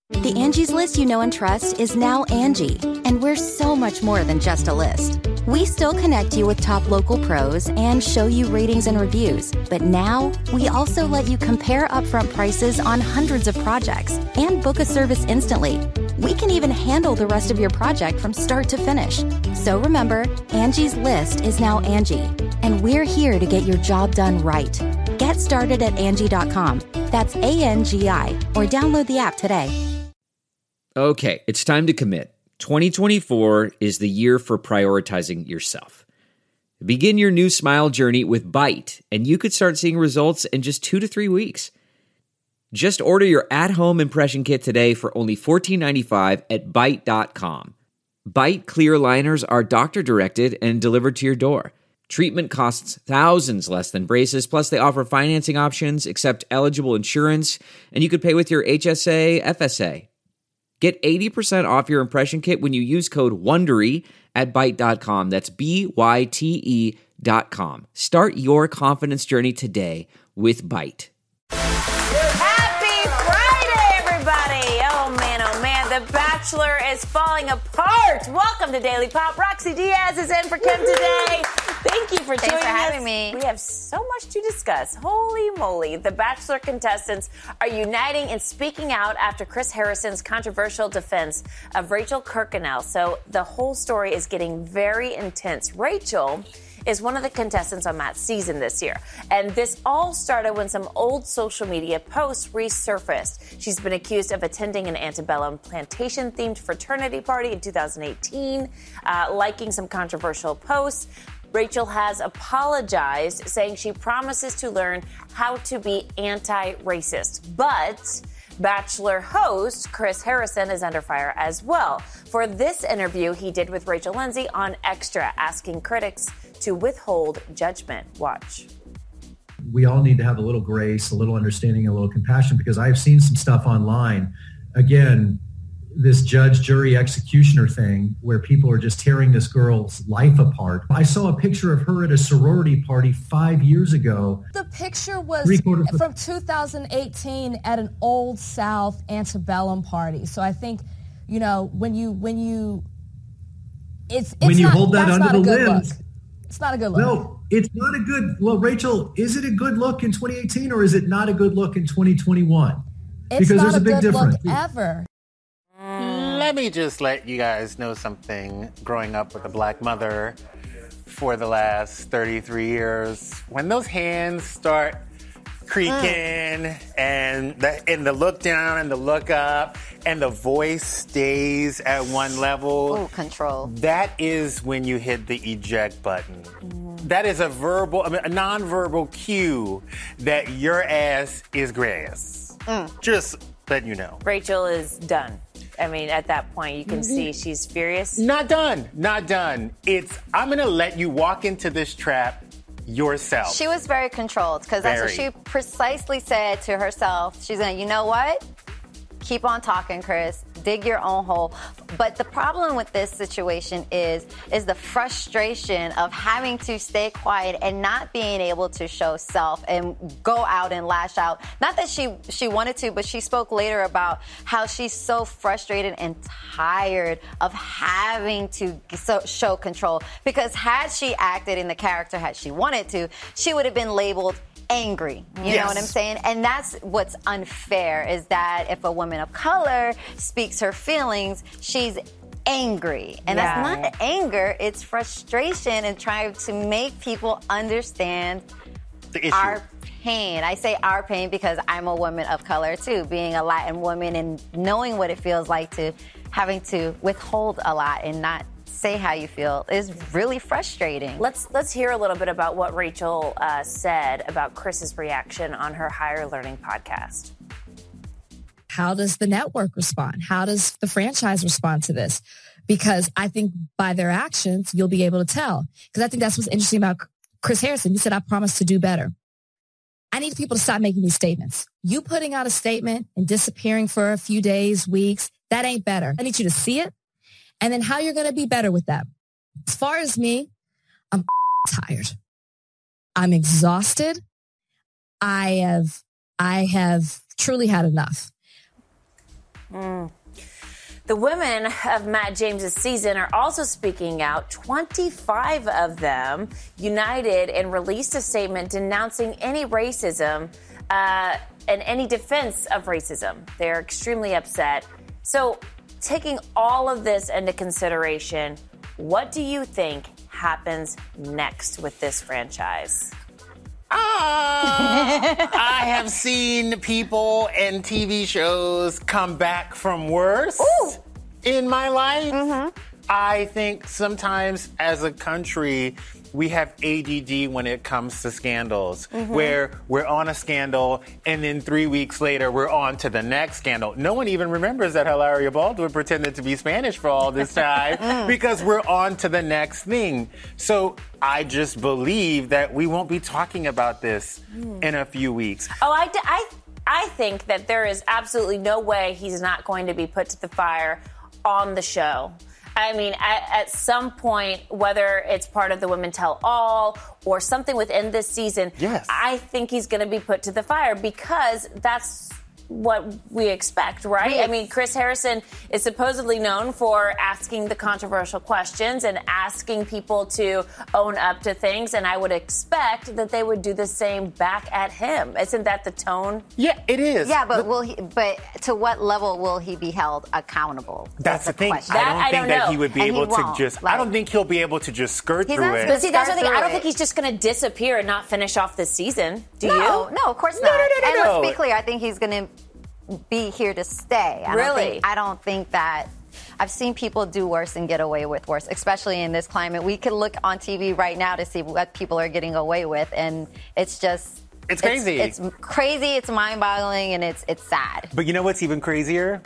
The Angie's List you know and trust is now Angie, and we're so much more than just a list. We still connect you with top local pros and show you ratings and reviews, but now we also let you compare upfront prices on hundreds of projects and book a service instantly. We can even handle the rest of your project from start to finish. So remember, Angie's List is now Angie, and we're here to get your job done right. Get started at Angie.com. That's ANGI, or download the app today. Okay, it's time to commit. 2024 is the year for prioritizing yourself. Begin your new smile journey with Byte, and you could start seeing results in just 2 to 3 weeks. Just order your at-home impression kit today for only $14.95 at Byte.com. Byte clear liners are doctor-directed and delivered to your door. Treatment costs thousands less than braces, plus they offer financing options, accept eligible insurance, and you could pay with your HSA, FSA. Get 80% off your impression kit when you use code WONDERY at Byte.com. That's BYTE.com. Start your confidence journey today with Byte. Happy Friday, everybody! Oh man, The Bachelor is falling apart. Welcome to Daily Pop. Roxy Diaz is in for Kim today. Thank you for joining us. Thanks for having me. We have so much to discuss. Holy moly. The Bachelor contestants are uniting and speaking out after Chris Harrison's controversial defense of Rachel Kirkconnell. So the whole story is getting very intense. Rachel is one of the contestants on Matt's season this year. And this all started when some old social media posts resurfaced. She's been accused of attending an antebellum plantation-themed fraternity party in 2018, liking some controversial posts. Rachel has apologized, saying she promises to learn how to be anti-racist. But Bachelor host Chris Harrison is under fire as well for this interview he did with Rachel Lindsay on Extra, asking critics to withhold judgment. Watch. We all need to have a little grace, a little understanding, a little compassion, because I've seen some stuff online. Again, this judge, jury, executioner thing where people are just tearing this girl's life apart. I saw a picture of her at a sorority party 5 years ago. The picture was from 2018 at an Old South antebellum party. So I think, you know, when you hold that under the limbs, it's not a good look. No, it's not a good. Well, Rachel, is it a good look in 2018 or is it not a good look in 2021? It's because there's a big difference. Look ever. Let me just let you guys know something. Growing up with a black mother for the last 33 years, when those hands start creaking and the look down and the look up and the voice stays at one level. Oh, control. That is when you hit the eject button. That is a nonverbal cue that your ass is grass. Just letting you know. Rachel is done. I mean, at that point, you can see she's furious. Not done. I'm going to let you walk into this trap yourself. She was very controlled because that's what she precisely said to herself. She's going to, you know what? Keep on talking, Chris. Dig your own hole. But the problem with this situation is the frustration of having to stay quiet and not being able to show self and go out and lash out. Not that she wanted to, but she spoke later about how she's so frustrated and tired of having to show control. Because had she acted in the character, had she wanted to, she would have been labeled angry. You know what I'm saying? And that's what's unfair, is that if a woman of color speaks her feelings, she's angry. And that's not anger, it's frustration and trying to make people understand our pain. I say our pain because I'm a woman of color too, being a Latin woman and knowing what it feels like to having to withhold a lot and not say how you feel is really frustrating. Let's hear a little bit about what Rachel said about Chris's reaction on her Higher Learning podcast. How does the network respond? How does the franchise respond to this? Because I think by their actions, you'll be able to tell. Because I think that's what's interesting about Chris Harrison. He said, I promise to do better. I need people to stop making these statements. You putting out a statement and disappearing for a few days, weeks, that ain't better. I need you to see it. And then how you're going to be better with that. As far as me, I'm tired. I'm exhausted. I have truly had enough. The women of Matt James's season are also speaking out. 25 of them united and released a statement denouncing any racism and any defense of racism. They're extremely upset. So, taking all of this into consideration, what do you think happens next with this franchise? I have seen people and TV shows come back from worse in my life. Mm-hmm. I think sometimes as a country, we have ADD when it comes to scandals, where we're on a scandal and then 3 weeks later we're on to the next scandal. No one even remembers that Hilaria Baldwin pretended to be Spanish for all this time because we're on to the next thing. So I just believe that we won't be talking about this in a few weeks. Oh, I think that there is absolutely no way he's not going to be put to the fire on the show. I mean, at some point, whether it's part of the Women Tell All or something within this season, I think he's going to be put to the fire because that's what we expect, right? Yes. I mean, Chris Harrison is supposedly known for asking the controversial questions and asking people to own up to things, and I would expect that they would do the same back at him. Isn't that the tone? Yeah, it is. Yeah, but but to what level will he be held accountable? That's the thing. I don't think that he would be able to just. I don't think he'll be able to just skirt through it. But see, that's the thing. I don't think he's just going to disappear and not finish off this season. Do you? No, of course not. And let's be clear. I think he's going to be here to stay. I don't think that. I've seen people do worse and get away with worse, especially in this climate. We could look on TV right now to see what people are getting away with, and it's just... It's crazy. It's crazy, it's mind-boggling, and it's sad. But you know what's even crazier?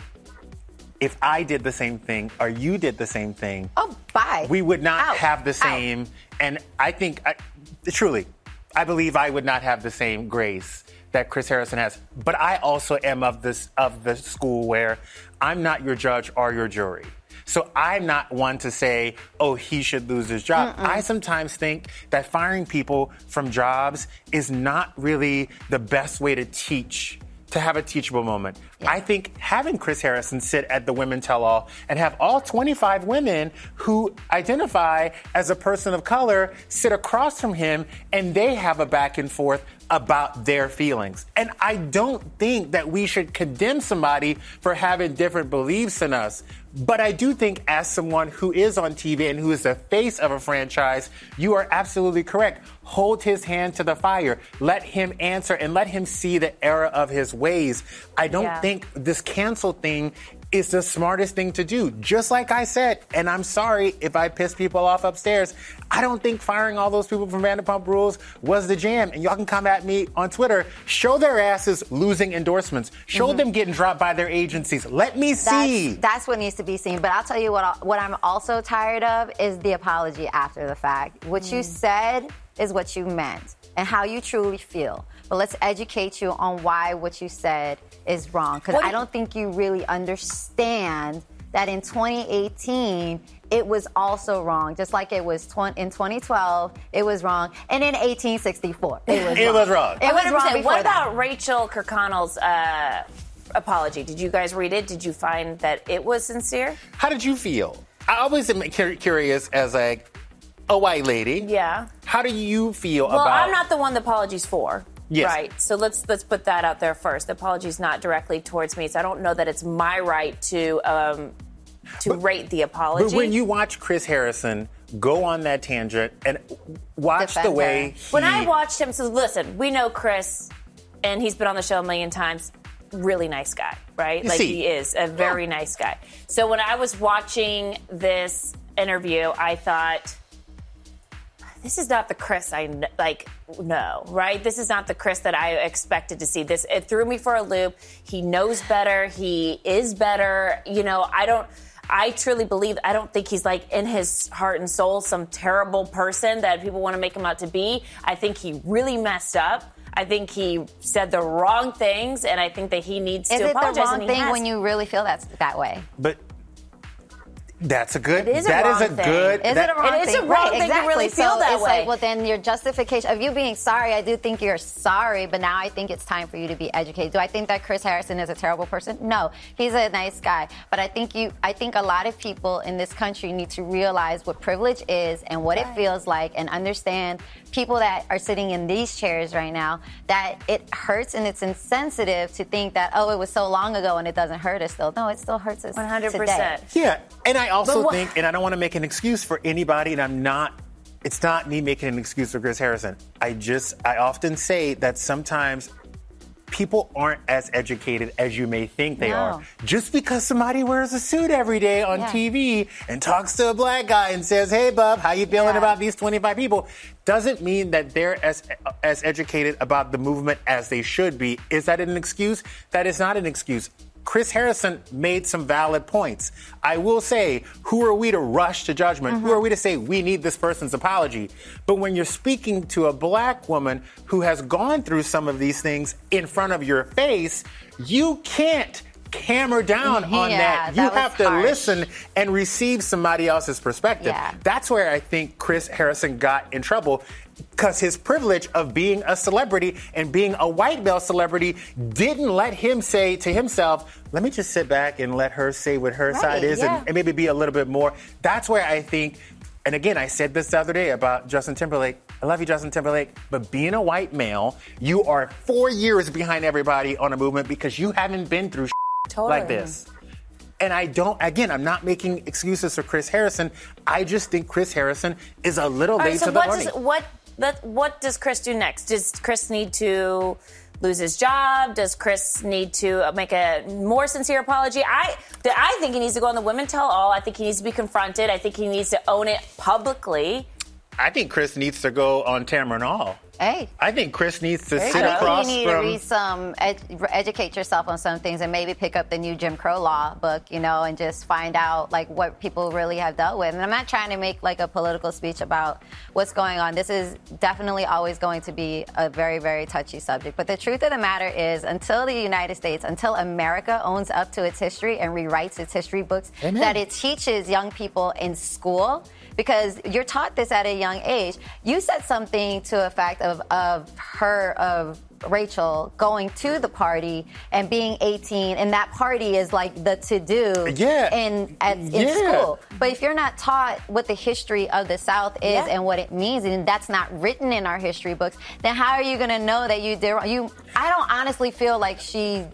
If I did the same thing, or you did the same thing... Oh, bye. We would not have the same... And I think, truly, I believe I would not have the same grace that Chris Harrison has. But I also am of the school where I'm not your judge or your jury. So I'm not one to say, oh, he should lose his job. I sometimes think that firing people from jobs is not really the best way to have a teachable moment. Yeah. I think having Chris Harrison sit at the Women Tell All and have all 25 women who identify as a person of color sit across from him and they have a back and forth about their feelings. And I don't think that we should condemn somebody for having different beliefs than us. But I do think as someone who is on TV and who is the face of a franchise, you are absolutely correct. Hold his hand to the fire. Let him answer and let him see the error of his ways. I don't think this cancel thing is the smartest thing to do. Just like I said, and I'm sorry if I piss people off upstairs, I don't think firing all those people from Vanderpump Rules was the jam. And y'all can come at me on Twitter. Show their asses losing endorsements. Show them getting dropped by their agencies. Let me see. That's what needs to be seen. But I'll tell you what I'm also tired of is the apology after the fact. What you said is what you meant and how you truly feel. But let's educate you on why what you said is wrong. Because I don't think you really understand that in 2018, it was also wrong. Just like it was in 2012, it was wrong. And in 1864, it was wrong. It was wrong. What about Rachel Kirkconnell's apology? Did you guys read it? Did you find that it was sincere? How did you feel? I always am curious as a white lady. Yeah. How do you feel about... Well, I'm not the one the apology's for. Yes. Right. So let's put that out there first. The apology's not directly towards me, so I don't know that it's my right to rate the apology. But when you watch Chris Harrison go on that tangent and watch the way When I watched him, so listen, we know Chris, and he's been on the show a million times. Really nice guy, right? He is a very nice guy. So when I was watching this interview, I thought, this is not the Chris I know, right? This is not the Chris that I expected to see. It threw me for a loop. He knows better. He is better. You know, I truly believe, I don't think he's in his heart and soul some terrible person that people want to make him out to be. I think he really messed up. I think he said the wrong things, and I think that he needs to apologize. Is it the wrong thing when you really feel that way? But That's a good. It is a that wrong is a thing. good. Is it a wrong It's thing? a wrong Right, thing to exactly. really feel so that it's way. like, well, then your justification of you being sorry, I do think you're sorry, but now I think it's time for you to be educated. Do I think that Chris Harrison is a terrible person? No, he's a nice guy. But I think a lot of people in this country need to realize what privilege is and what it feels like, and understand people that are sitting in these chairs right now, that it hurts and it's insensitive to think that, oh, it was so long ago and it doesn't hurt us still. No, it still hurts us 100%. today. Yeah, and I also think, and I don't want to make an excuse for anybody, and it's not me making an excuse for Chris Harrison. I often say that sometimes people aren't as educated as you may think they are. Just because somebody wears a suit every day on TV and talks to a black guy and says, hey, bub, how you feeling about these 25 people, doesn't mean that they're as educated about the movement as they should be. Is that an excuse? That is not an excuse. Chris Harrison made some valid points. I will say, who are we to rush to judgment? Who are we to say we need this person's apology? But when you're speaking to a black woman who has gone through some of these things in front of your face, you can't hammer down on that. You have to listen and receive somebody else's perspective. Yeah. That's where I think Chris Harrison got in trouble, because his privilege of being a celebrity and being a white male celebrity didn't let him say to himself, let me just sit back and let her say what her side is and maybe be a little bit more. That's where I think, and again, I said this the other day about Justin Timberlake. I love you, Justin Timberlake, but being a white male, you are 4 years behind everybody on a movement because you haven't been through like this. And I'm not making excuses for Chris Harrison. I just think Chris Harrison is a little late to the party. What does Chris do next? Does Chris need to lose his job? Does Chris need to make a more sincere apology? I think he needs to go on the Women Tell All. I think he needs to be confronted. I think he needs to own it publicly. I think Chris needs to go on Tamron Hall. Hey. I think Chris needs to sit I across think you need to educate yourself on some things and maybe pick up the new Jim Crow law book, and just find out like what people really have dealt with. And I'm not trying to make like a political speech about what's going on. This is definitely always going to be a very, very touchy subject. But the truth of the matter is, until the United States, until America owns up to its history and rewrites its history books, that it teaches young people in school, because you're taught this at a young age. You said something to a fact of Rachel going to the party and being 18, and that party is like the to-do in school. But if you're not taught what the history of the South is and what it means, and that's not written in our history books, then how are you going to know that you did wrong? I don't honestly feel like she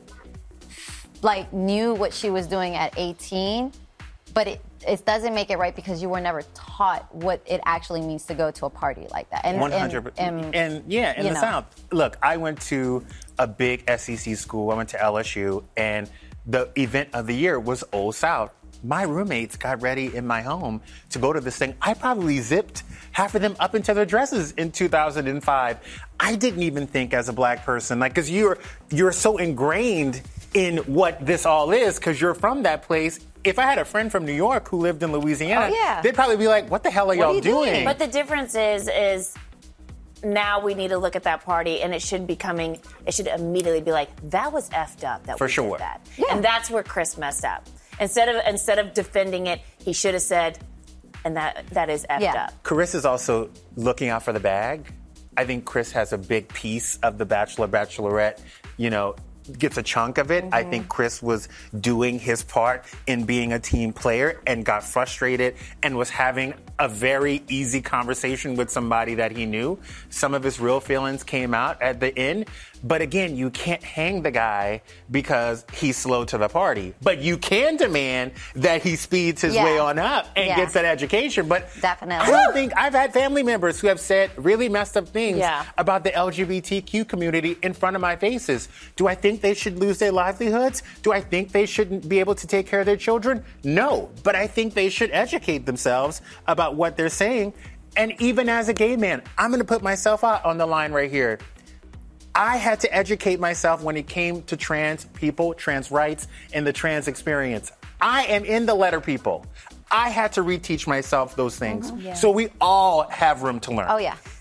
knew what she was doing at 18, but it doesn't make it right because you were never taught what it actually means to go to a party like that. 100%. In the South. Look, I went to a big SEC school. I went to LSU, and the event of the year was Old South. My roommates got ready in my home to go to this thing. I probably zipped half of them up into their dresses in 2005. I didn't even think as a black person, because you're so ingrained in what this all is because you're from that place. If I had a friend from New York who lived in Louisiana, they'd probably be like, what the hell are y'all doing? But the difference is now we need to look at that party, and it should immediately be like, that was effed up that we did that. Yeah. And that's where Chris messed up. Instead of defending it, he should have said, and that is effed up. Chris is also looking out for the bag. I think Chris has a big piece of the Bachelor, Bachelorette, gets a chunk of it. I think Chris was doing his part in being a team player and got frustrated and was having a very easy conversation with somebody that he knew. Some of his real feelings came out at the end. But again, you can't hang the guy because he's slow to the party. But you can demand that he speeds his way on up and gets that education. But definitely. I don't think I've had family members who have said really messed up things about the LGBTQ community in front of my faces. Do I think they should lose their livelihoods? Do I think they shouldn't be able to take care of their children? No. But I think they should educate themselves about what they're saying. And even as a gay man, I'm going to put myself out on the line right here. I had to educate myself when it came to trans people, trans rights, and the trans experience. I am in the letter people. I had to reteach myself those things. So we all have room to learn. Oh, yeah.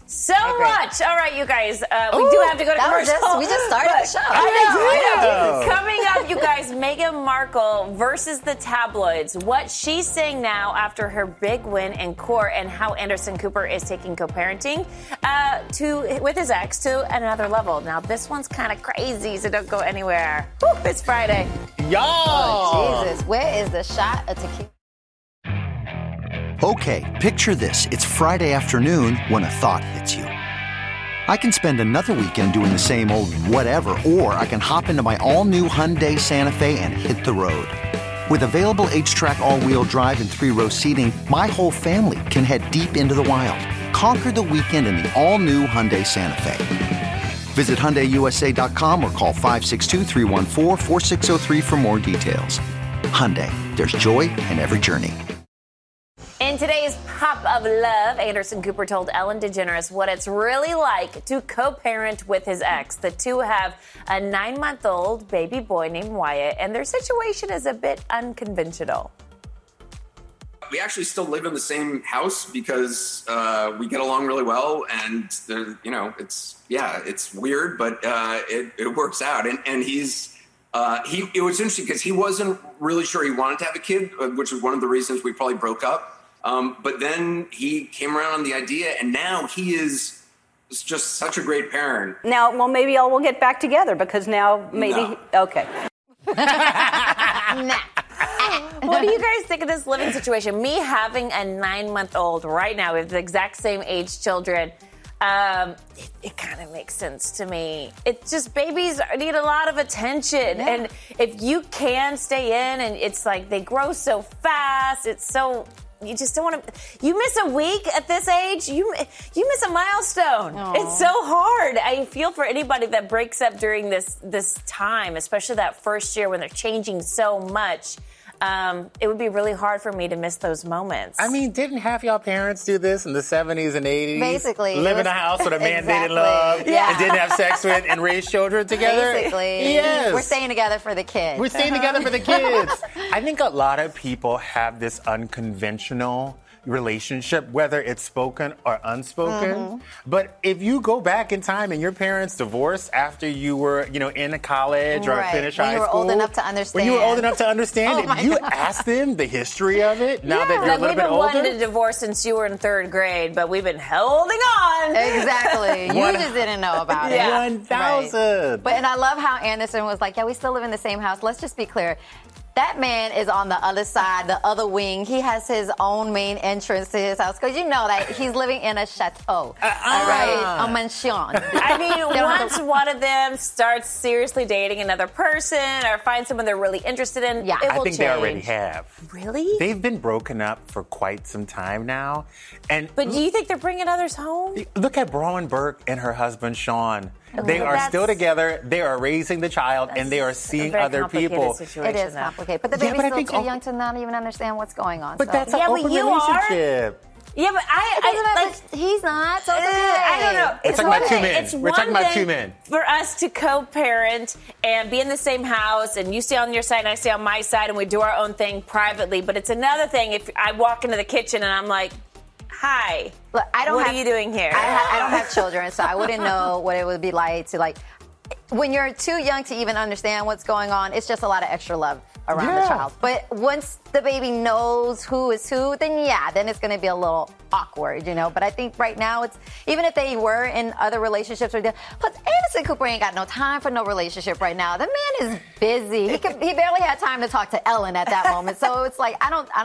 so much. All right, you guys. We do have to go to commercial. We just started the show. I know. Coming up, you guys, Meghan Markle versus the tabloids. What she's saying now after her big win in court and how Anderson Cooper is taking co-parenting with his ex to another level. Now, this one's kind of crazy, so don't go anywhere. Woo, it's Friday. Y'all! Oh, Jesus. Where is the shot of tequila? Okay, picture this. It's Friday afternoon when a thought hits you. I can spend another weekend doing the same old whatever, or I can hop into my all-new Hyundai Santa Fe and hit the road. With available H-Track all-wheel drive and 3-row seating, my whole family can head deep into the wild. Conquer the weekend in the all-new Hyundai Santa Fe. Visit HyundaiUSA.com or call 562-314-4603 for more details. Hyundai, there's joy in every journey. In today's Pop of Love, Anderson Cooper told Ellen DeGeneres what it's really like to co-parent with his ex. The two have a 9-month-old baby boy named Wyatt, and their situation is a bit unconventional. We actually still live in the same house because we get along really well, and it's weird, but it works out. And he's it was interesting because he wasn't really sure he wanted to have a kid, which is one of the reasons we probably broke up. But then he came around on the idea, and now he is just such a great parent. Now, well, maybe we'll get back together because now maybe... No. Okay. What do you guys think of this living situation? Me having a 9-month-old right now with the exact same age children, it kind of makes sense to me. It's just babies need a lot of attention. Yeah. And if you can stay in, and it's like they grow so fast, it's so... You just don't want to... You miss a week at this age, you miss a milestone. Aww. It's so hard. I feel for anybody that breaks up during this time, especially that first year when they're changing so much. It would be really hard for me to miss those moments. I mean, didn't half y'all parents do this in the 70s and 80s? Basically. Live in a house with a man they didn't love and didn't have sex with and raise children together? Basically. Yes. We're staying together for the kids. We're staying together for the kids. I think a lot of people have this unconventional relationship, whether it's spoken or unspoken. Mm-hmm. But if you go back in time and your parents divorced after you were, in college or finished high school. When you were old enough to understand. When you were old enough to understand, if you ask them the history of it, now that you're a little bit older. We've been wanting to divorce since you were in 3rd grade, but we've been holding on. Exactly. You just didn't know about it. 1,000. Right. And I love how Anderson was like, we still live in the same house. Let's just be clear. That man is on the other side, the other wing. He has his own main entrance to his house because you know that he's living in a chateau, right? A mansion. I mean, once one of them starts seriously dating another person or finds someone they're really interested in, it will change. I think they already have. Really? They've been broken up for quite some time now. But do you think they're bringing others home? Look at Broen Burke and her husband, Sean. They are still together. They are raising the child, and they are seeing other people. It is complicated. But the baby's still too young to not even understand what's going on. But that's an open relationship. Yeah, but he's not. So I don't know. We're talking about two men. We're talking about 2 men. For us to co-parent and be in the same house, and you stay on your side and I stay on my side, and we do our own thing privately. But it's another thing if I walk into the kitchen and I'm like, hi. Look, what are you doing here? I don't have children, so I wouldn't know what it would be like to when you're too young to even understand what's going on. It's just a lot of extra love around the child. But once the baby knows who is who, then it's going to be a little awkward, But I think right now it's even if they were in other relationships but Anderson Cooper ain't got no time for no relationship right now. The man is busy. He barely had time to talk to Ellen at that moment. So it's like I don't.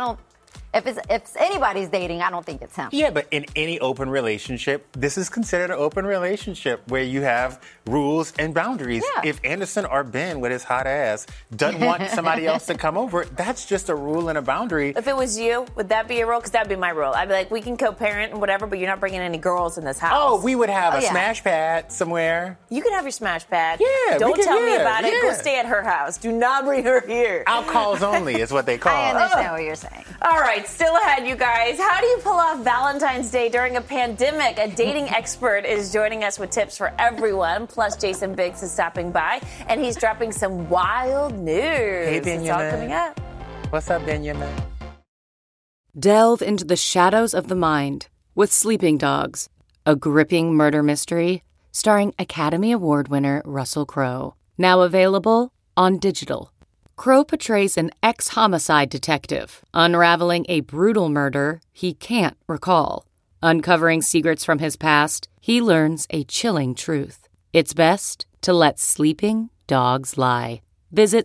If anybody's dating, I don't think it's him. Yeah, but in any open relationship, this is considered an open relationship where you have rules and boundaries. Yeah. If Anderson or Ben with his hot ass doesn't want somebody else to come over, that's just a rule and a boundary. If it was you, would that be a rule? Because that would be my rule. I'd be like, we can co-parent and whatever, but you're not bringing any girls in this house. Oh, we would have a smash pad somewhere. You can have your smash pad. Yeah, Don't tell me about it. Go stay at her house. Do not bring her here. Alcohols only is what they call it. I understand what you're saying. All right, still ahead, you guys. How do you pull off Valentine's Day during a pandemic? A dating expert is joining us with tips for everyone. Plus, Jason Biggs is stopping by, and he's dropping some wild news. Hey, Benjamin. It's all coming up. What's up, Benjamin? Delve into the shadows of the mind with Sleeping Dogs, a gripping murder mystery starring Academy Award winner Russell Crowe. Now available on digital. Crowe portrays an ex-homicide detective unraveling a brutal murder he can't recall. Uncovering secrets from his past, he learns a chilling truth. It's best to let sleeping dogs lie. Visit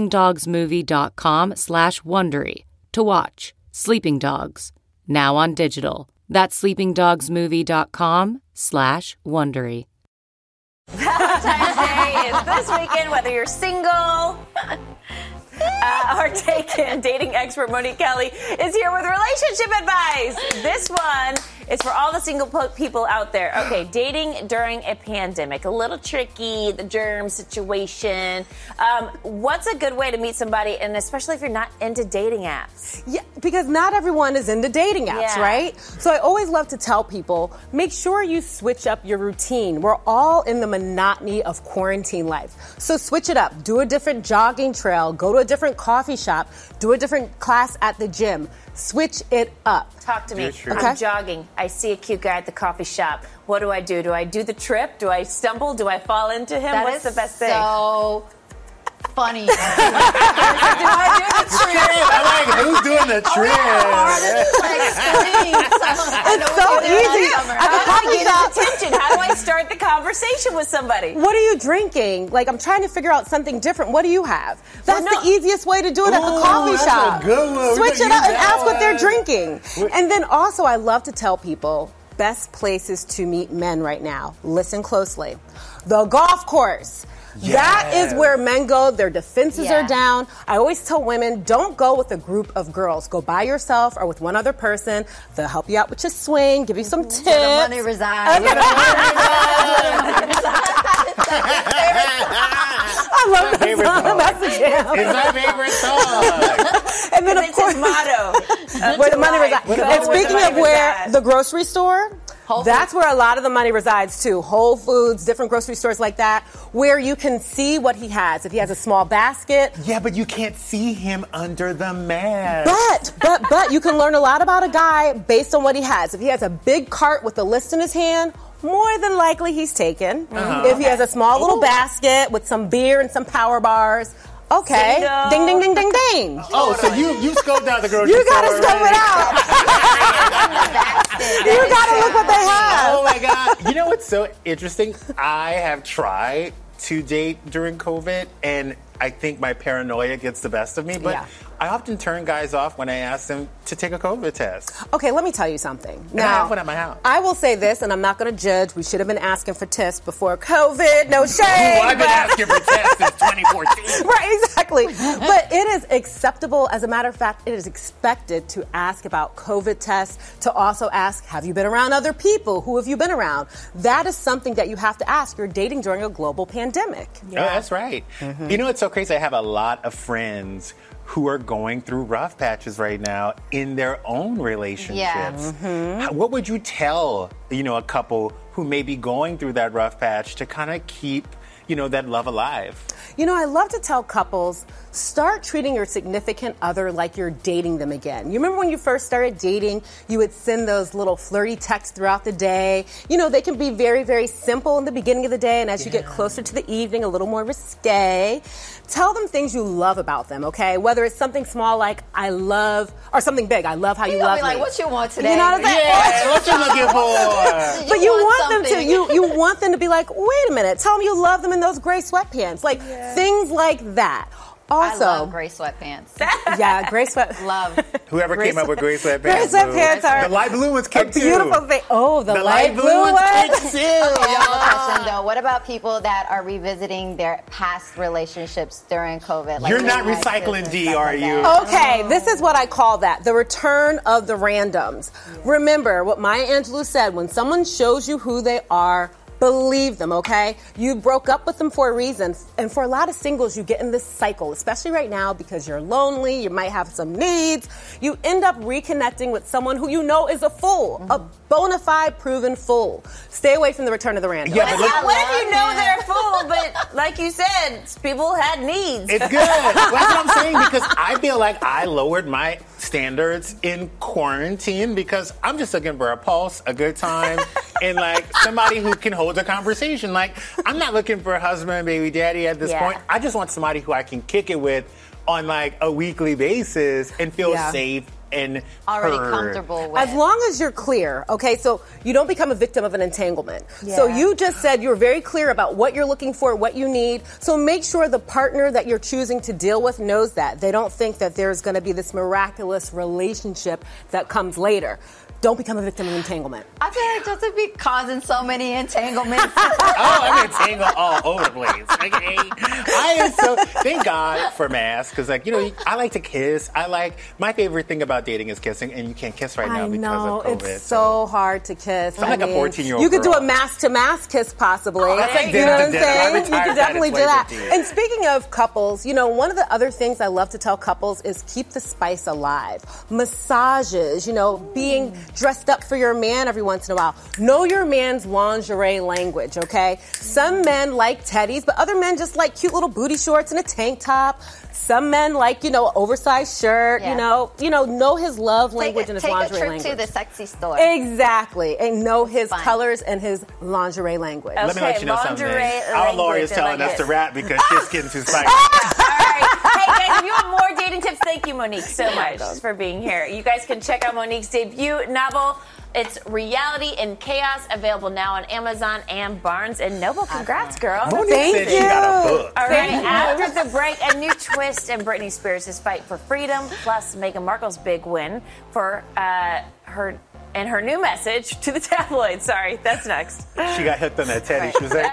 sleepingdogsmovie.com/Wondery to watch Sleeping Dogs, now on digital. That's sleepingdogsmovie.com/Wondery. Valentine's Day is this weekend, whether you're single or taken. Dating expert Monique Kelly is here with relationship advice. This one is for all the single people out there. Okay, dating during a pandemic, a little tricky, the germ situation. What's a good way to meet somebody, and especially if you're not into dating apps? Yeah, because not everyone is into dating apps, right? So I always love to tell people, make sure you switch up your routine. We're all in the monotony of quarantine life. So switch it up. Do a different jogging trail. Go to a different coffee shop. Do a different class at the gym. Switch it up. Talk to me. I'm jogging. I see a cute guy at the coffee shop. What do I do? Do I do the trip? Do I stumble? Do I fall into him? What's the best thing? So funny. Do I do the trip? I'm like, who's doing the trip? It's so easy. How do I get his attention? How do I start the conversation with somebody? What are you drinking? Like, I'm trying to figure out something different. What do you have? That's the easiest way to do it at the coffee shop. A good one. Switch it up and ask what they're drinking. And then also, I love to tell people, best places to meet men right now. Listen closely. The golf course. Yes. That is where men go. Their defenses are down. I always tell women, don't go with a group of girls. Go by yourself or with one other person. They'll help you out with your swing, give you some tips. Where the money resides. I love that song. That's the jam. It's my favorite song. And then, of course, his motto. Where the money resides. And speaking of where the grocery store, that's where a lot of the money resides too. Whole Foods, different grocery stores like that, where you can see what he has. If he has a small basket. Yeah, but you can't see him under the mask. But you can learn a lot about a guy based on what he has. If he has a big cart with a list in his hand, more than likely he's taken. If he has a small little basket with some beer and some power bars, okay. Ding, ding, ding, ding, ding. Oh, so you scoped out the grocery store. You gotta scope it out. You gotta look what they have. Oh my God. You know what's so interesting? I have tried to date during COVID, and I think my paranoia gets the best of me, but I often turn guys off when I ask them to take a COVID test. Okay, let me tell you something. And I have one at my house. I will say this, and I'm not going to judge. We should have been asking for tests before COVID. No shame. I've been asking for tests since 2014. Right, exactly. But it is acceptable. As a matter of fact, it is expected to ask about COVID tests, to also ask, have you been around other people? Who have you been around? That is something that you have to ask. You're dating during a global pandemic. Yeah. Oh, that's right. You know, it's so crazy. I have a lot of friends who are going through rough patches right now in their own relationships. What would you tell, a couple who may be going through that rough patch to kind of keep, that love alive? I love to tell couples, start treating your significant other like you're dating them again. You remember when you first started dating, you would send those little flirty texts throughout the day. They can be very, very simple in the beginning of the day, and as you get closer to the evening, a little more risque. Tell them things you love about them, okay? Whether it's something small like I love, or something big, I love how you love me. Like, what you want today? You know what I'm saying? Yeah, what you looking for? But you want them to, you want them to be like, wait a minute, tell them you love them in those gray sweatpants. Like, things like that. Also, I love gray sweatpants. Yeah, gray sweatpants. Love. Whoever came up with gray sweatpants. Gray sweatpants are the light blue ones kick a beautiful thing. Oh, the light blue ones kick too. Okay, I have a question though. What about people that are revisiting their past relationships during COVID? Like, you're not recycling, D, are you? Okay, this is what I call that. The return of the randoms. Yeah. Remember what Maya Angelou said, when someone shows you who they are, believe them, okay? You broke up with them for a reason. And for a lot of singles, you get in this cycle, especially right now because you're lonely, you might have some needs. You end up reconnecting with someone who you know is a fool, a bona fide proven fool. Stay away from the return of the random. Yeah, what if you know they're a fool, but like you said, people had needs? It's good. That's what I'm saying, because I feel like I lowered my standards in quarantine because I'm just looking for a pulse, a good time, and like somebody who can hold a conversation. Like, I'm not looking for a husband and baby daddy at this point. I just want somebody who I can kick it with on like a weekly basis and feel safe and already heard. Comfortable with. As long as you're clear, okay, so you don't become a victim of an entanglement. So you just said you were very clear about what you're looking for, what you need. So make sure the partner that you're choosing to deal with knows that. They don't think that there's going to be this miraculous relationship that comes later. Don't become a victim of entanglement. I feel like Justin be causing so many entanglements. I'm entangled all over the place. Okay? Thank God for masks, because I like to kiss. My favorite thing about dating is kissing, and you can't kiss right now because of COVID. It's so hard to kiss. I'm like a 14-year-old You could girl. do a mask-to-mask kiss, possibly. That's like you know what I'm dinner. I saying? You retired could definitely do that that. at And speaking of couples, one of the other things I love to tell couples is keep the spice alive. Massages, being dressed up for your man every once in a while. Know your man's lingerie language, okay? Some men like teddies, but other men just like cute little booty shorts and a tank top. Some men like, oversized shirt, know his love language and his lingerie language. Take a trip to the sexy store. Exactly. And know his colors and his lingerie language. Let me let you know something. Our lawyer is telling us to rap because shit's getting too spicy. All right. Hey, guys, if you want more dating tips, thank you, Monique, so much for being here. You guys can check out Monique's debut novel. It's Reality in Chaos, available now on Amazon and Barnes & Noble. Congrats, girl. Monique said she got a book. All right, after the break, a new twist in Britney Spears' fight for freedom, plus Meghan Markle's big win for her new message to the tabloids. Sorry, that's next. She got hooked on that teddy. She was like...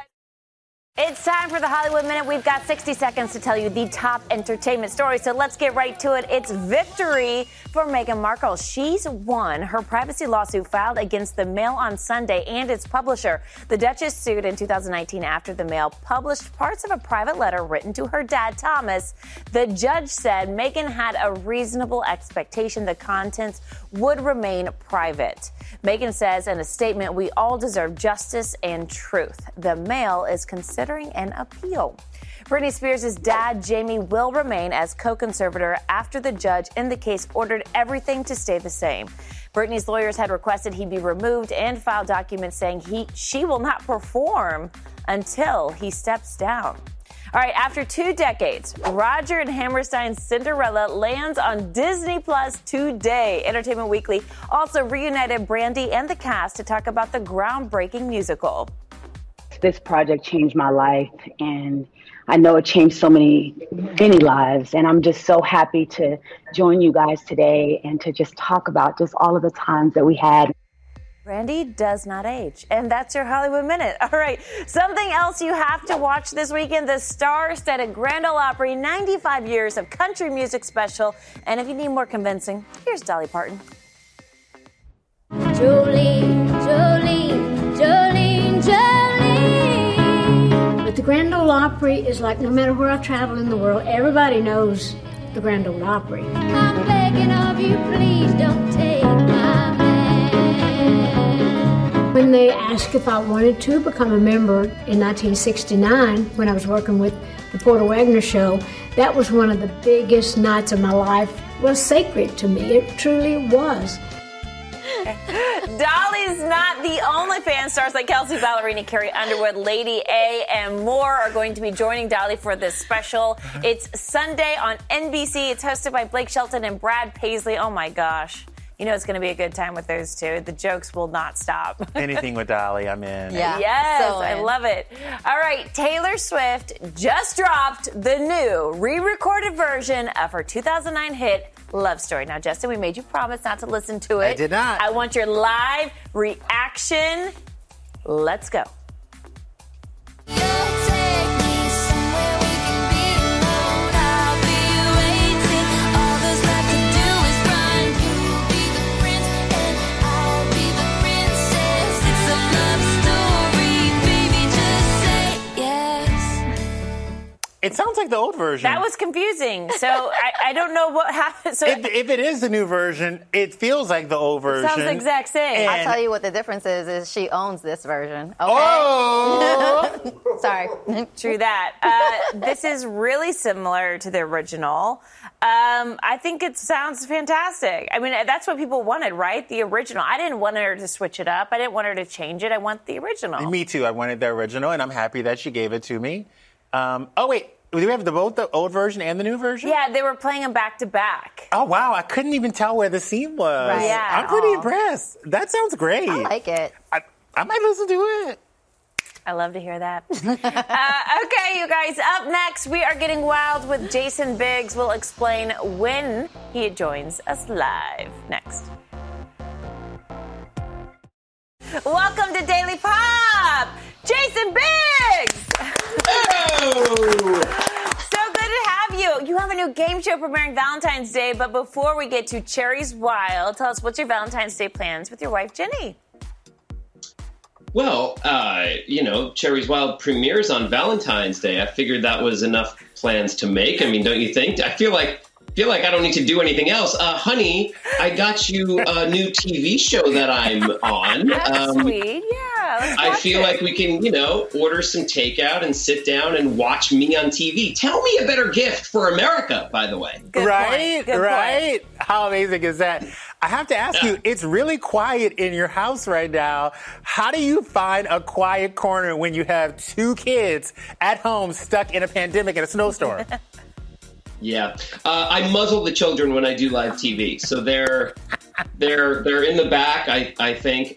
It's time for the Hollywood Minute. We've got 60 seconds to tell you the top entertainment stories, so let's get right to it. It's victory for Meghan Markle. She's won her privacy lawsuit filed against the Mail on Sunday and its publisher. The Duchess sued in 2019 after the Mail published parts of a private letter written to her dad, Thomas. The judge said Meghan had a reasonable expectation the contents would remain private. Meghan says in a statement, "We all deserve justice and truth. The Mail is considering an appeal." Britney Spears' dad, Jamie, will remain as co-conservator after the judge in the case ordered everything to stay the same. Britney's lawyers had requested he be removed and filed documents saying she will not perform until he steps down. All right, after 2 decades, Roger and Hammerstein's Cinderella lands on Disney Plus today. Entertainment Weekly also reunited Brandy and the cast to talk about the groundbreaking musical. This project changed my life, and I know it changed so many lives, and I'm just so happy to join you guys today and to just talk about just all of the times that we had. Brandy does not age. And that's your Hollywood Minute. All right. Something else you have to watch this weekend, the star-studded Grand Ole Opry 95 Years of Country Music Special. And if you need more convincing, here's Dolly Parton. Jolene, Jolene, Jolene, Jolene. But the Grand Ole Opry is like no matter where I travel in the world, everybody knows the Grand Ole Opry. I'm begging of you, please don't take my hand. When they asked if I wanted to become a member in 1969, when I was working with the Porter Wagoner Show, that was one of the biggest nights of my life. It was sacred to me. It truly was. Dolly's not the only fan. Stars like Kelsey Ballerini, Carrie Underwood, Lady A, and more are going to be joining Dolly for this special. It's Sunday on NBC. It's hosted by Blake Shelton and Brad Paisley. Oh, my gosh. You know it's going to be a good time with those two. The jokes will not stop. Anything with Dolly, I'm in. Yeah. Yes, so I love it. All right, Taylor Swift just dropped the new re-recorded version of her 2009 hit, Love Story. Now, Justin, we made you promise not to listen to it. I did not. I want your live reaction. Let's go. It sounds like the old version. That was confusing. So I don't know what happened. So if it is the new version, it feels like the old version. Sounds the exact same. I'll tell you what the difference is she owns this version. Okay? Oh! Sorry. True that. This is really similar to the original. I think it sounds fantastic. I mean, that's what people wanted, right? The original. I didn't want her to switch it up. I didn't want her to change it. I want the original. Me too. I wanted the original, and I'm happy that she gave it to me. Oh, wait. Do we have both the old version and the new version? Yeah, they were playing them back to back. Oh, wow. I couldn't even tell where the scene was. Right. Yeah. I'm pretty impressed. That sounds great. I like it. I might listen to it. I love to hear that. Okay, you guys, up next, we are getting wild with Jason Biggs. We'll explain when he joins us live. Next. Welcome to Daily Pop, Jason Biggs! Oh! So good to have you. You have a new game show premiering Valentine's Day, but before we get to Cherry's Wild, tell us what's your Valentine's Day plans with your wife, Jenny? Well, Cherry's Wild premieres on Valentine's Day. I figured that was enough plans to make. I mean, don't you think? I feel like I don't need to do anything else. Honey, I got you a new TV show that I'm on. That's sweet. Yeah. I feel like we can, order some takeout and sit down and watch me on TV. Tell me a better gift for America, by the way. Good right? Good right? Point. How amazing is that? I have to ask you, it's really quiet in your house right now. How do you find a quiet corner when you have two kids at home stuck in a pandemic and a snowstorm? Yeah, I muzzle the children when I do live TV, so they're in the back. I think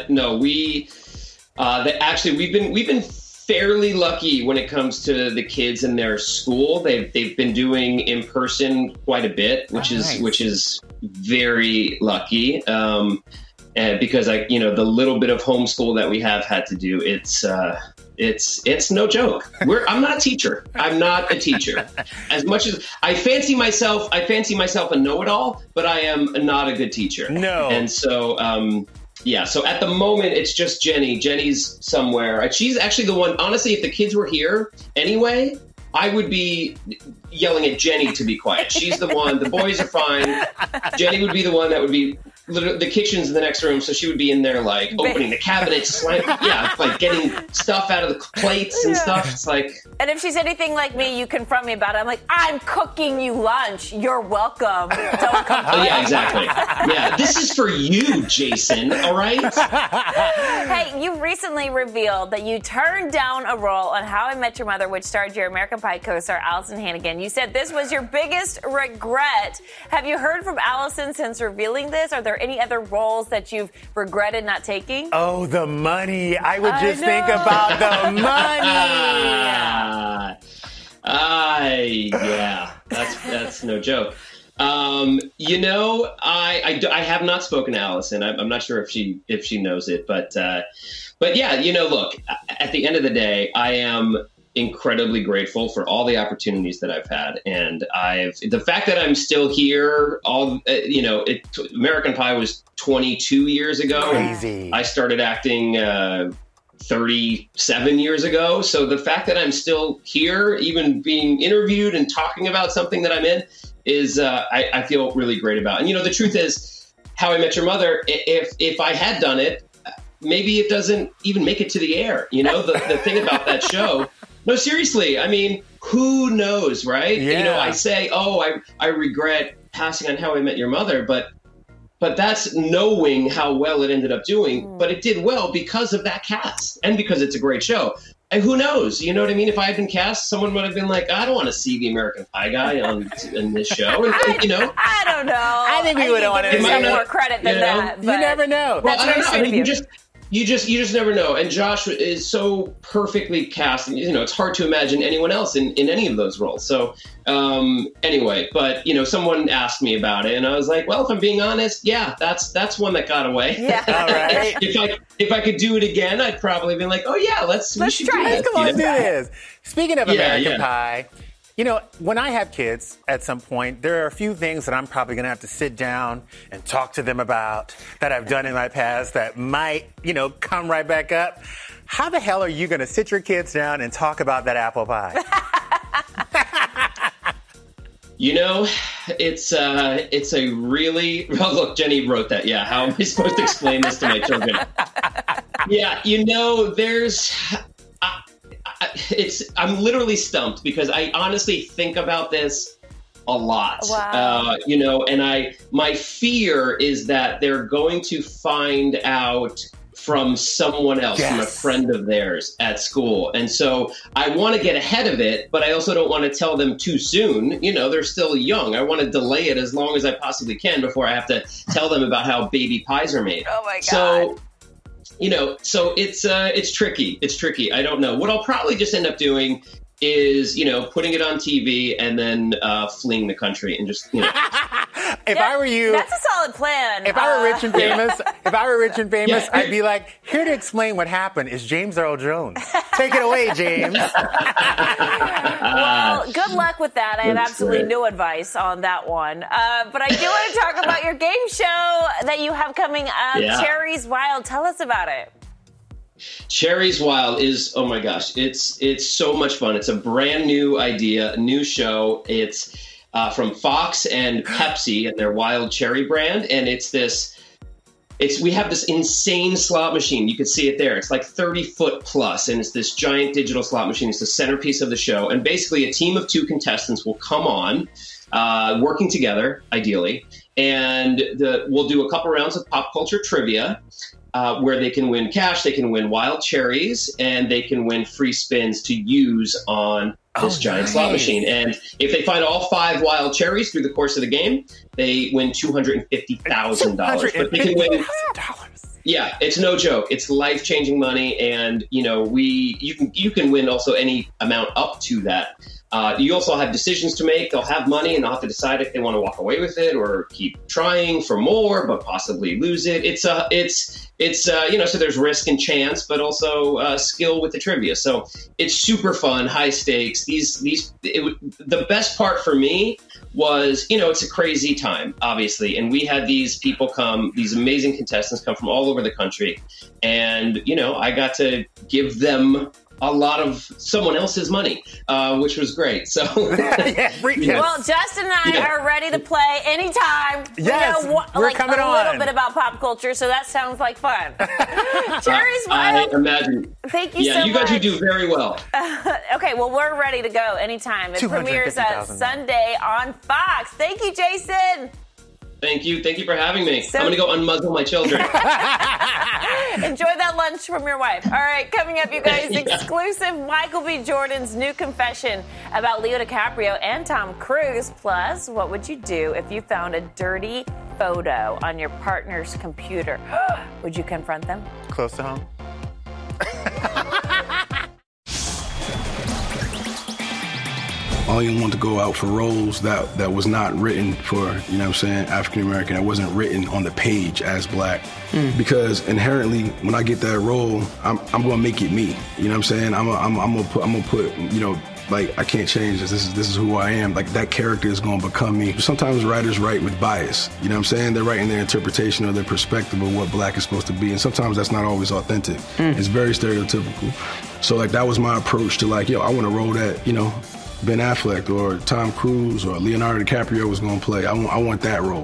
we've been fairly lucky when it comes to the kids in their school. They've been doing in person quite a bit, which is very lucky. And because the little bit of homeschool that we have had to do, it's no joke. I'm not a teacher. I'm not a teacher. As much as I fancy myself a know-it-all, but I am not a good teacher. No. And so, so at the moment, it's just Jenny. Jenny's somewhere. She's actually the one, honestly, if the kids were here anyway, I would be yelling at Jenny to be quiet. She's the one. The boys are fine. Jenny would be the one that would be, the kitchen's in the next room, so she would be in there, like, opening the cabinets, like getting stuff out of the plates and stuff. It's like... And if she's anything like me, you confront me about it. I'm like, I'm cooking you lunch. You're welcome. Don't complain. Oh, yeah, exactly. Yeah, this is for you, Jason, all right? Hey, you recently revealed that you turned down a role on How I Met Your Mother, which starred your American Pie co-star Allison Hannigan. You said this was your biggest regret. Have you heard from Allison since revealing this? Are there any other roles that you've regretted not taking? Oh, the money. I would just think about the money. Yeah, that's no joke. I have not spoken to Allison. I'm not sure if she knows it, but yeah, look, at the end of the day, I am incredibly grateful for all the opportunities that I've had, and the fact that I'm still here. American Pie was 22 years ago. Crazy. And I started acting 37 years ago. So the fact that I'm still here, even being interviewed and talking about something that I'm in, is I feel really great about. And the truth is, How I Met Your Mother, if I had done it, maybe it doesn't even make it to the air. The thing about that show. No, seriously. I mean, who knows, right? Yeah. I say, I regret passing on How I Met Your Mother, but that's knowing how well it ended up doing. But it did well because of that cast and because it's a great show. And who knows? You know what I mean? If I had been cast, someone would have been like, I don't want to see the American Pie guy in this show. And, I don't know. I think we would want to give more credit than that. You never know. Well, I don't know. I mean, you just never know. And Josh is so perfectly cast. And, it's hard to imagine anyone else in any of those roles. So anyway, but someone asked me about it, and I was like, well, if I'm being honest, yeah, that's one that got away. Yeah. All right. If I could do it again, I'd probably be like, oh yeah, let's try it. Come on, do this. Speaking of American Pie. When I have kids at some point, there are a few things that I'm probably going to have to sit down and talk to them about that I've done in my past that might, come right back up. How the hell are you going to sit your kids down and talk about that apple pie? It's a really... Well, look, Jenny wrote that. Yeah, how am I supposed to explain this to my children? Yeah, there's... I'm literally stumped because I honestly think about this a a lot. Wow. And my fear is that they're going to find out from someone else, from a friend of theirs at school. And so I want to get ahead of it, but I also don't want to tell them too soon. They're still young. I want to delay it as long as I possibly can before I have to tell them about how baby pies are made. Oh my God. So it's tricky. It's tricky. I don't know. What I'll probably just end up doing is, putting it on TV and then fleeing the country and just, If I were you, that's a solid plan. If I were rich and famous, I'd be like, here to explain what happened is James Earl Jones. Take it away, James. Well, good luck with that. I have absolutely no advice on that one. But I do want to talk about your game show that you have coming up, Cherries Wild. Tell us about it. Cherries Wild is, oh my gosh, it's so much fun. It's a brand new idea, a new show. It's from Fox and Pepsi and their Wild Cherry brand. And we have this insane slot machine. You can see it there. It's like 30 foot plus, and it's this giant digital slot machine. It's the centerpiece of the show. And basically a team of 2 contestants will come on, working together, ideally. And we'll do a couple rounds of pop culture trivia, where they can win cash, they can win wild cherries, and they can win free spins to use on this giant slot machine. And if they find all 5 wild cherries through the course of the game, they win $250,000. But they can win. Yeah, it's no joke. It's life-changing money, and you can win also any amount up to that. You also have decisions to make. They'll have money, and they'll have to decide if they want to walk away with it or keep trying for more, but possibly lose it. So there's risk and chance, but also skill with the trivia. So it's super fun, high stakes. The best part for me was, it's a crazy time, obviously. And we had these people come, these amazing contestants come from all over the country. And, I got to give them a lot of someone else's money, which was great. So, Well, Justin and I are ready to play anytime. Yes, we're coming on. A little bit about pop culture, so that sounds like fun. Cherries Wild. I imagine. Thank you so much. Yeah, you guys would do very well. Okay, well, we're ready to go anytime. It premieres Sunday on Fox. Thank you, Jason. Thank you for having me. I'm going to go unmuzzle my children. Enjoy that lunch from your wife. All right, coming up, you guys, exclusive Michael B. Jordan's new confession about Leo DiCaprio and Tom Cruise. Plus, what would you do if you found a dirty photo on your partner's computer? Would you confront them? Close to home. I only want to go out for roles that was not written for, African American. That wasn't written on the page as black. Because inherently, when I get that role, I'm going to make it me. You know what I'm saying? I'm gonna put, like, I can't change this. This is who I am. Like, that character is going to become me. Sometimes writers write with bias. You know what I'm saying? They're writing their interpretation or their perspective of what black is supposed to be. And sometimes that's not always authentic. It's very stereotypical. So, like, that was my approach to, like, I want to roll that, Ben Affleck or Tom Cruise or Leonardo DiCaprio was going to play. I want that role.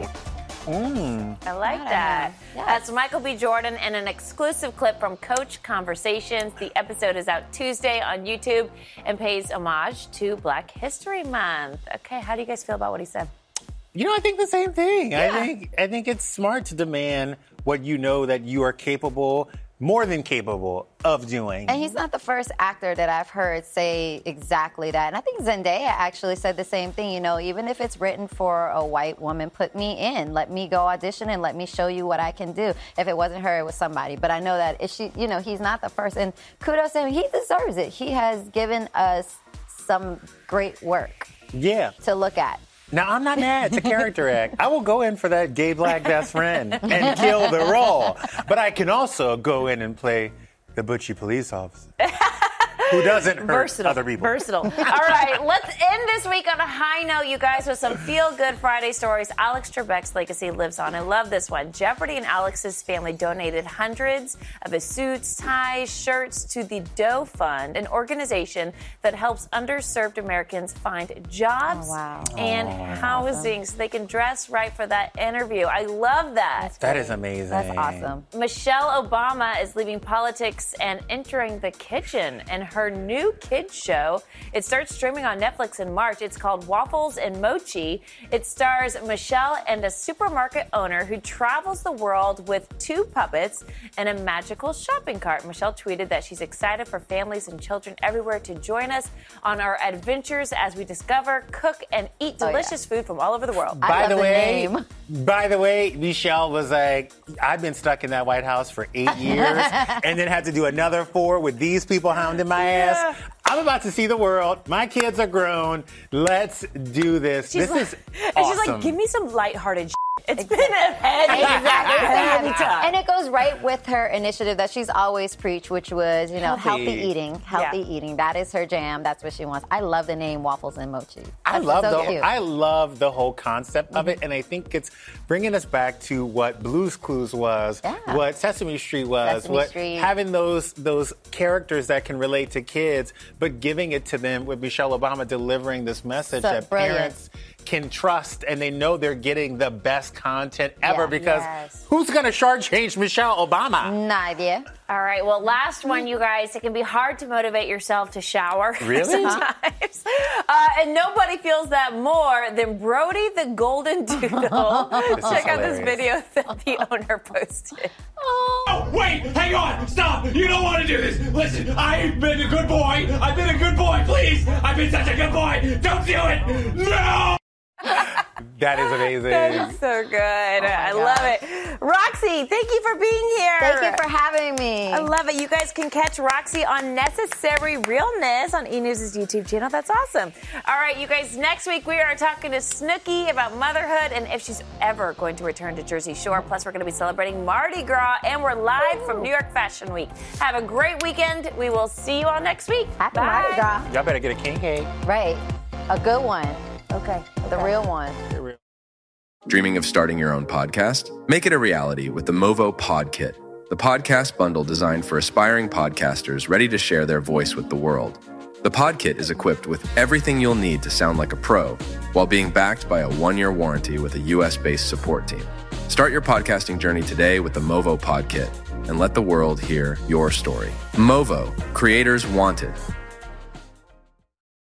I like that. That's Michael B. Jordan and an exclusive clip from Coach Conversations. The episode is out Tuesday on YouTube and pays homage to Black History Month. Okay, how do you guys feel about what he said? I think the same thing. Yeah. I think it's smart to demand what you know that you are capable, more than capable of doing. And he's not the first actor that I've heard say exactly that. And I think Zendaya actually said the same thing. Even if it's written for a white woman, put me in. Let me go audition and let me show you what I can do. If it wasn't her, it was somebody. But I know that if she, he's not the first. And kudos to him. He deserves it. He has given us some great work. To look at. Now, I'm not mad. It's a character act. I will go in for that gay black best friend and kill the role. But I can also go in and play the butchy police officer who doesn't hurt other people. Versatile. All right, let's end this week on a high note, you guys, with some feel-good Friday stories. Alex Trebek's legacy lives on. I love this one. Jeopardy and Alex's family donated hundreds of his suits, ties, shirts to the Doe Fund, an organization that helps underserved Americans find jobs and housing so they can dress right for that interview. I love that. That is amazing. That's awesome. Michelle Obama is leaving politics and entering the kitchen. And her new kids show. It starts streaming on Netflix in March. It's called Waffles and Mochi. It stars Michelle and a supermarket owner who travels the world with 2 puppets and a magical shopping cart. Michelle tweeted that she's excited for families and children everywhere to join us on our adventures as we discover, cook, and eat delicious food from all over the world. By the way, Michelle was like, I've been stuck in that White House for 8 years and then had to do another 4 with these people hounding my ass. I'm about to see the world. My kids are grown. Let's do this. This is awesome. She's like, give me some lighthearted shit. It's been a heavy time. And it goes right with her initiative that she's always preached, which was, healthy eating. Healthy eating. That is her jam. That's what she wants. I love the name Waffles and Mochi. I love the whole concept of it, and I think it's bringing us back to what Blue's Clues was, what Sesame Street was, having those characters that can relate to kids, but giving it to them with Michelle Obama delivering this message that parents can trust and they know they're getting the best content ever because who's going to shortchange Michelle Obama? No idea. All right, well, last one, you guys. It can be hard to motivate yourself to shower sometimes. And nobody feels that more than Brody the Golden Doodle. Check out this video that the owner posted. Oh, wait, hang on, stop. You don't want to do this. Listen, I've been a good boy. I've been a good boy, please. I've been such a good boy. Don't do it. No! That is amazing. That is so good. I love it. Roxy, thank you for being here. Thank you for having me. I love it. You guys can catch Roxy on Necessary Realness on E! News' YouTube channel. That's awesome. All right, you guys, next week we are talking to Snooki about motherhood and if she's ever going to return to Jersey Shore. Plus, we're going to be celebrating Mardi Gras, and we're live from New York Fashion Week. Have a great weekend. We will see you all next week. Happy Mardi Gras. Y'all better get a king cake. Right. A good one. Okay. The real one. Dreaming of starting your own podcast? Make it a reality with the Movo Pod Kit, the podcast bundle designed for aspiring podcasters ready to share their voice with the world. The Pod Kit is equipped with everything you'll need to sound like a pro, while being backed by a 1-year warranty with a US-based support team. Start your podcasting journey today with the Movo Pod Kit and let the world hear your story. Movo, creators wanted,